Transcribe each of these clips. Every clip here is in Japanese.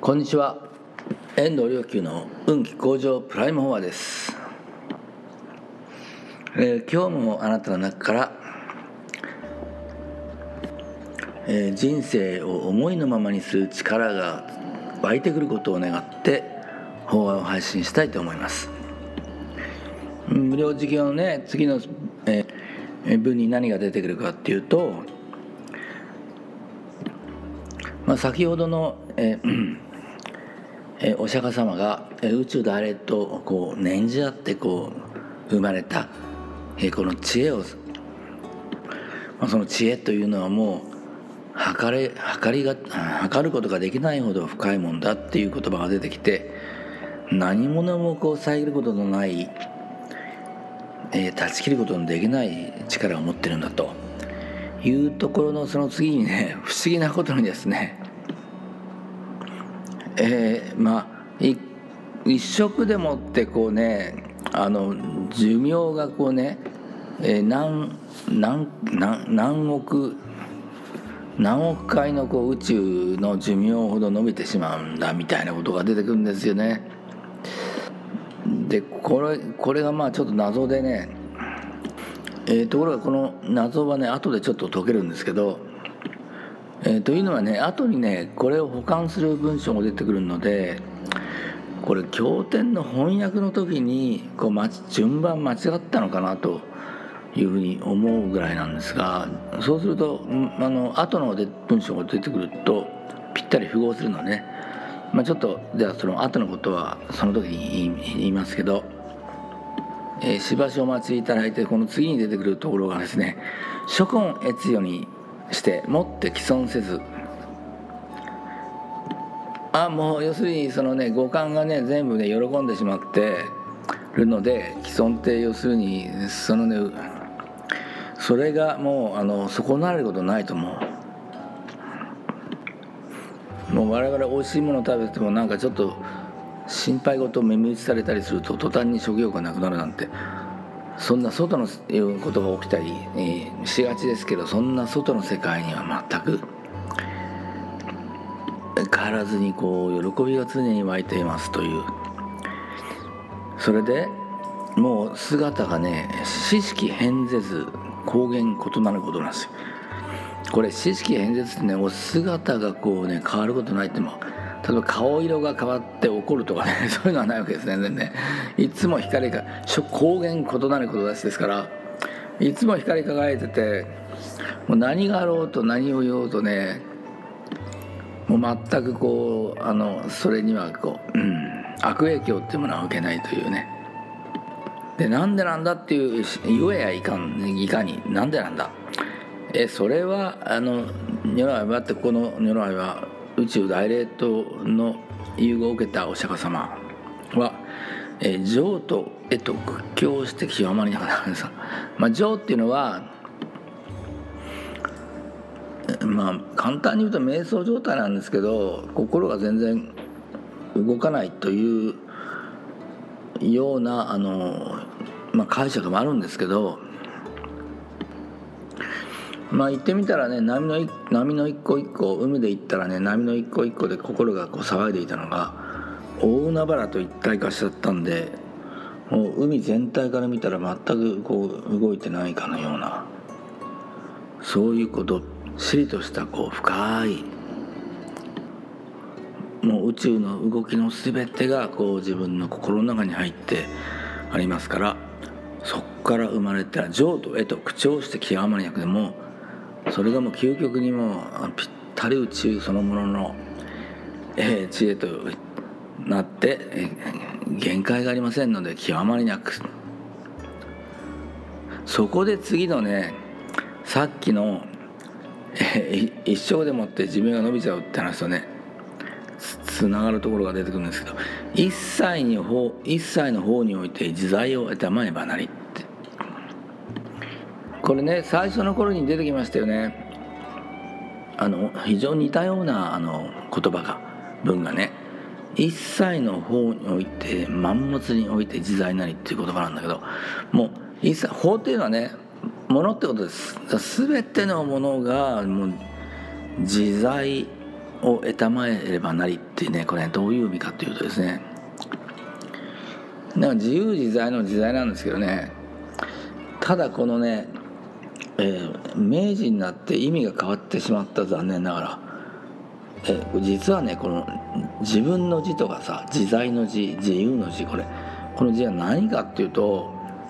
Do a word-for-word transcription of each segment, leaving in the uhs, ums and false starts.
こんにちは。遠藤良久の運気向上プライムフォアです、えー、今日もあなたの中から、えー、人生を思いのままにする力が湧いてくることを願って法話を配信したいと思います。無料授業のね次の、えー、文に何が出てくるかっていうと、まあ、先ほどの、えーえー、お釈迦様が、えー、宇宙大霊とこう念じ合ってこう生まれた、えー、この知恵を、まあ、その知恵というのはもう測れ測りが測ることができないほど深いもんだっていう言葉が出てきて、何者もこう遮ることのない、えー、断ち切ることのできない力を持ってるんだというところのその次にね、不思議なことにですね、えー、まあ一食でもってこうね、あの寿命がこうね、えー、何何何何億何億回のこう宇宙の寿命ほど伸びてしまうんだみたいなことが出てくるんですよね。でこれこれがまあちょっと謎でね、えー、ところがこの謎はね後でちょっと解けるんですけど、えー、というのはね、後にねこれを補完する文章も出てくるので、これ経典の翻訳の時にこう、ま、順番間違ったのかなというふうに思うぐらいなんですが、そうするとあの後の文章が出てくるとぴったり符合するのね。まあ、ちょっとじゃあその後のことはその時に言いますけど、えー、しばしお待ちいただいて、この次に出てくるところがですね、諸根越世にしてもって既存せず、あもう要するにそのね五感がね全部ね喜んでしまってるので、既存って要するにそのねそれがもうあの損なわれることないと思う。もう我々おいしいものを食べてもなんかちょっと心配事を耳打ちされたりすると途端に食欲がなくなるなんて、そんな外のことが起きたり、えー、しがちですけど、そんな外の世界には全く変わらずにこう喜びが常に湧いていますという。それでもう姿がね四式変ぜず光源異なることなんですよ。これ四式変絶ってね、お姿がこうね変わることないっても、例えば顔色が変わって怒るとかねそういうのはないわけですね。全然ね、いつも光が光源異なることですから、いつも光り輝いてて、もう何があろうと何を言おうとね、もう全くこうあのそれにはこう、うん、悪影響っていうものは受けないというね。でなんでなんだっていう言えやいかん、いかになんでなんだ、えそれはあの如来はってこの如来は宇宙大霊との融合を受けたお釈迦様は、え浄とへと屈強して極まりなかったんです。まあ浄っていうのはまあ簡単に言うと瞑想状態なんですけど、心が全然動かないというようなあの、まあ、解釈もあるんですけど、まあ言ってみたらね、波の波の一個一個、海で行ったらね波の一個一個で心がこう騒いでいたのが大海原と一体化しちゃったんで、もう海全体から見たら全くこう動いてないかのような、そういうこうどっしりとしたこう深い、もう宇宙の動きの全てがこう自分の心の中に入ってありますから、そこから生まれた浄とへと口調して極まりなく、でもそれがもう究極にもぴったり宇宙そのものの、えー、知恵となって、えー、限界がありませんので極まりなく、そこで次のねさっきの、えー、一生でもって寿命が伸びちゃうって話とねつながるところが出てくるんですけど、一切に方一切の方において自在を得たまえばなりって、これね最初の頃に出てきましたよね。あの非常に似たようなあの言葉が文がね、一切の方において万物において自在なりっていう言葉なんだけど、もう一切法っていうのはねものってことです。全てのものがもう自在を得たまえればなりってね、これ、ね、どういう意味かというとですね、なんか自由自在の自在なんですけどね、ただこのね、えー、明治になって意味が変わってしまった、残念ながら。えー、実はね、この自分の字とかさ、自在の字、自由の字、これこの字は何かっていうと、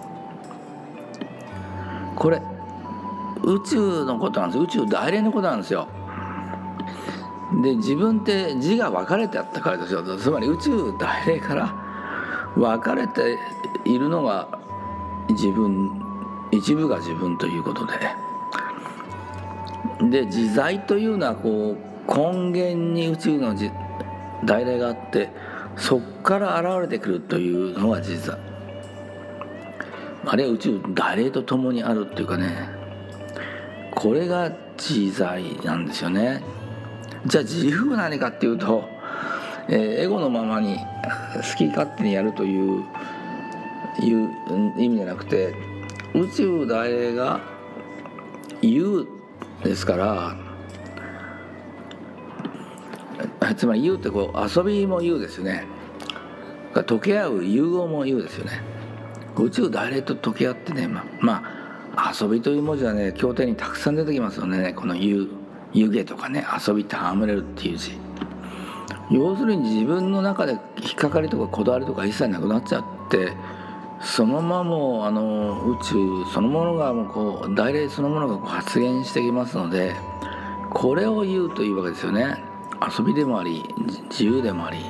これ宇宙のことなんですよ。宇宙大連のことなんですよ。で、自分って字が分かれてあったからですよ。つまり宇宙大連から分かれているのが自分、一部が自分ということで、で自在というのはこう根源に宇宙の大連があって、そこから現れてくるというのが自在、あるいは宇宙大連とともにあるっていうかね、これが自在なんですよね。じゃあ自由は何かっていうと、えー、エゴのままに好き勝手にやるという、いう意味じゃなくて、宇宙大連が有ですから、つまり有ってこう遊びも有ですよね。溶け合う融合も有ですよね。宇宙大連と溶け合ってね、まあ、まあ、遊びという文字はね、経典にたくさん出てきますよね。この湯湯気とかね、遊びって戯れるっていう字。要するに自分の中で引っかかりとかこだわりとか一切なくなっちゃって、そのままもうあの宇宙そのものがもうこう大連そのものがこう発現してきますので、これを言うというわけですよね。遊びでもあり自由でもあり、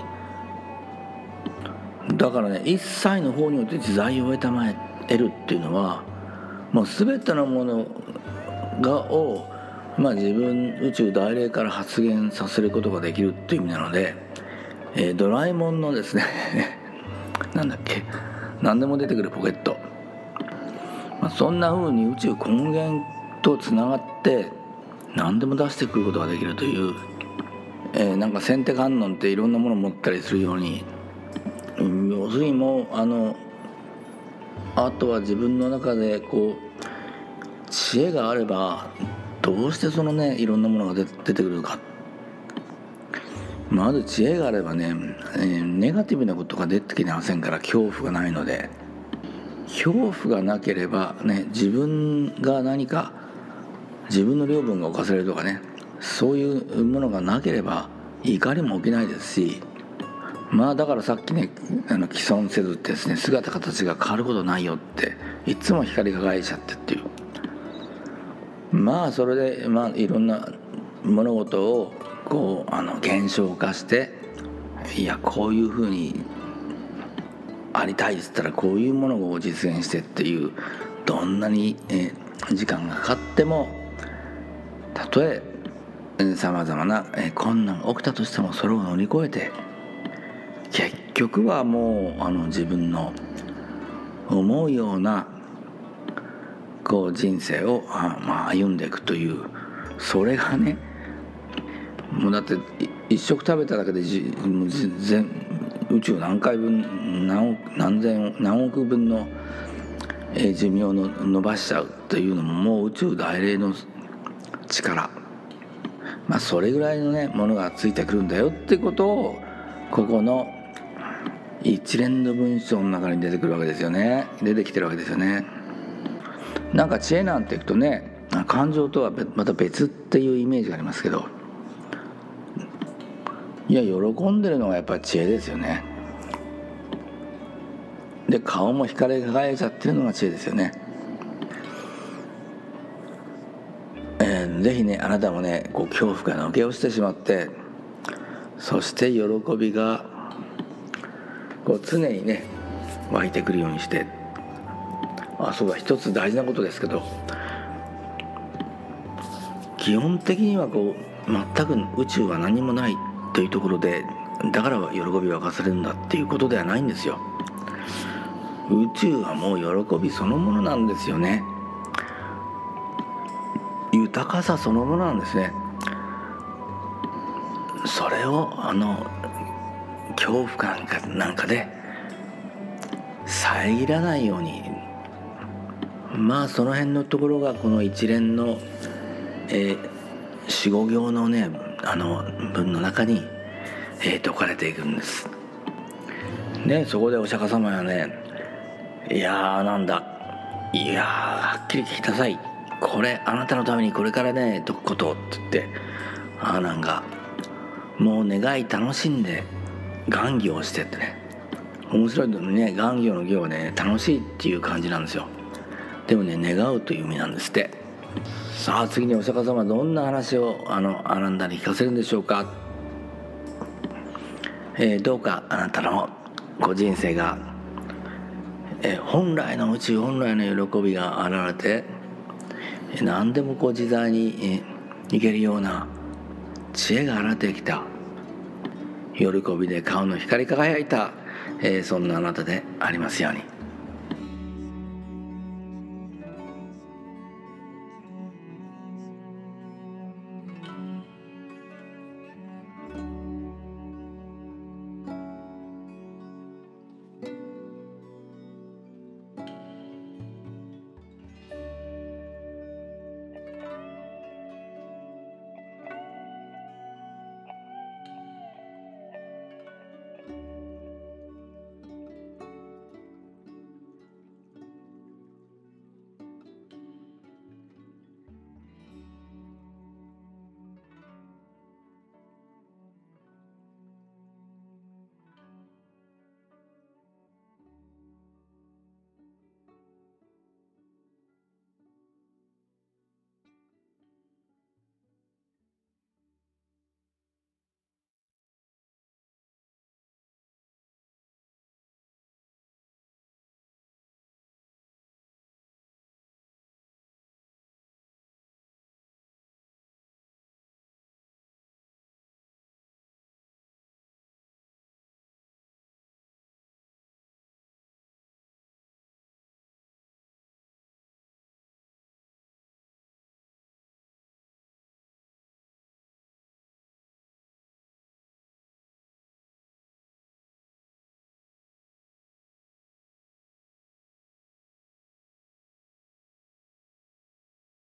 だからね、一切の方によって自在を得たまえるっていうのは、もう全てのものがを、まあ、自分宇宙大連から発現させることができるっていう意味なので、えー、ドラえもんのですねなんだっけ、何でも出てくるポケット、まあ、そんな風に宇宙根源とつながって何でも出してくることができるという、えー、なんか先手観音っていろんなものを持ったりするように、要するにもうあのあとは自分の中でこう知恵があれば、どうしてそのねいろんなものが出てくるか。まず知恵があればね、えー、ネガティブなことが出てきませんから、恐怖がないので。恐怖がなければね、自分が何か自分の領分が侵されるとかね、そういうものがなければ怒りも起きないですし、まあだからさっきね、あの既存せずってですね、姿形が変わることないよっていつも光り輝いちゃってっていう、まあそれでまあいろんな物事をこうあの現象化して、いやこういうふうにありたいっつったらこういうものを実現してっていう、どんなにえ時間がかかっても、たとえさまざまな困難が起きたとしてもそれを乗り越えて、結局はもうあの自分の思うようなこう人生をあ、まあ、歩んでいくという、それがね、もうだって一食食べただけでじもう全宇宙何回分何億何千何億分の、えー、寿命をの伸ばしちゃうというのも、もう宇宙大連の力、まあそれぐらいのねものがついてくるんだよってことを、ここの一連の文章の中に出てくるわけですよね。出てきてるわけですよね。なんか知恵なんていくとね、感情とはまた別っていうイメージがありますけど、いや喜んでるのがやっぱり知恵ですよね。で顔も光り輝いちゃってるのが知恵ですよね。えー、ぜひねあなたもねこう恐怖が抜け落ちてしまって、そして喜びがこう常にね湧いてくるようにして、あ、そうだ、一つ大事なことですけど、基本的にはこう全く宇宙は何もないというところで、だから喜びを沸かされるんだっていうことではないんですよ。宇宙はもう喜びそのものなんですよね。豊かさそのものなんですね。それをあの恐怖なんかなんかで遮らないように、まあその辺のところがこの一連の、えー、四五行のねあの文の中に、えー、説かれていくんですね。そこでお釈迦様はね、いやーなんだ、いやーはっきり聞きなさい、これあなたのためにこれからね説くことって言って、あーなんかもう願い楽しんで願行をしてってね、面白いのね、願行の行はね楽しいっていう感じなんですよ。でもね願うという意味なんですって。さあ次にお釈迦様はどんな話をあのあなたに聞かせるんでしょうか。えー、どうかあなたのご人生が、えー、本来の宇宙本来の喜びが現れて、えー、何でもこう自在に、えー、いけるような知恵が現れてきた、喜びで顔の光り輝いた、えー、そんなあなたでありますように。